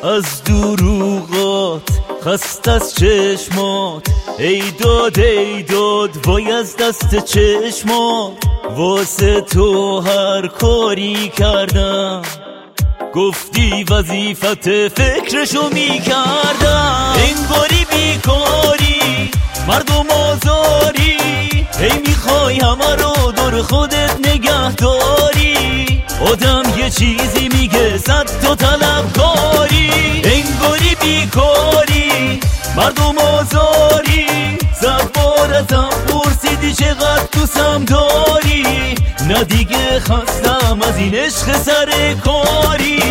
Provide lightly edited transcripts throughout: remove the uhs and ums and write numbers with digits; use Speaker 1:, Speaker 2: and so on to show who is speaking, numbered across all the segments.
Speaker 1: از دروغات، خست از چشمات، ای داد وای از دست چشمات. واسه تو هر کاری کردم، گفتی وظیفت فکرشو میکردم. انگاری بیکاری، مردم آزاری، هی میخوای همه رو دور خودت نگه داری. آدم یه چیزی میگه صد تا طلبکاری. انگاری بیکاری، مردم آزاری، صد بار ازم پرسیدی چقدر دوستم داری. نه دیگه خستم از این عشق سر کاری.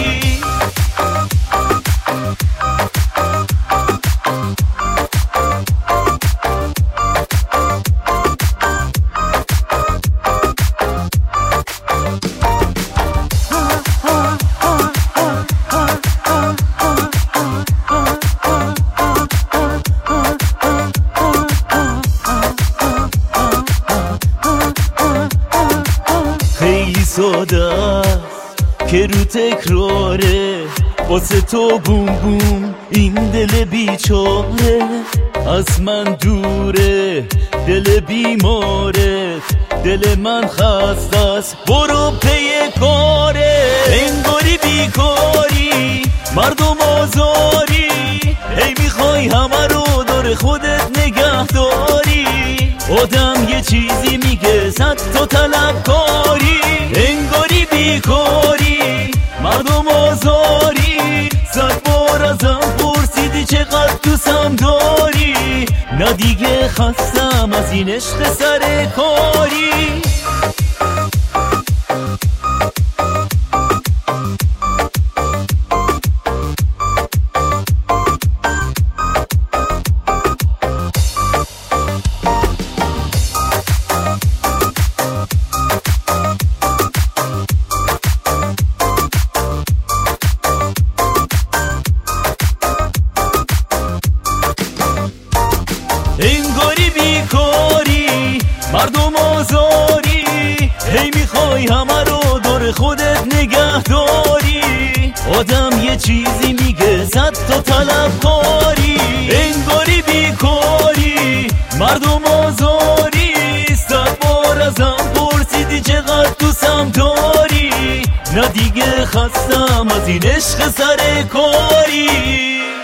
Speaker 1: خیلی ساده است که رو تکراره، واسه تو بوم بوم این دل بیچاره. از من دوره دل بیماره، دل من خسته است برو پی کاره. انگاری بیکاری، مردم آزاری، هی میخوای همه رو دور خودت نگه داری. آدم یه چیزی میگه صد تا طلبکاری. انگاری بیکاری، مردم آزاری، صد بار ازم پرسیدی چقدر دوستم داری. نه دیگه خستم از این عشق سر کاری. انگاری بیکاری، مردم آزاری، هی میخوای همه رو دور خودت نگه داری. آدم یه چیزی میگه صد تا طلبکاری. انگاری بیکاری، مردم آزاری، صد بار ازم پرسیدی چقدر دوستم داری. نه دیگه خستم از این عشق سر کاری.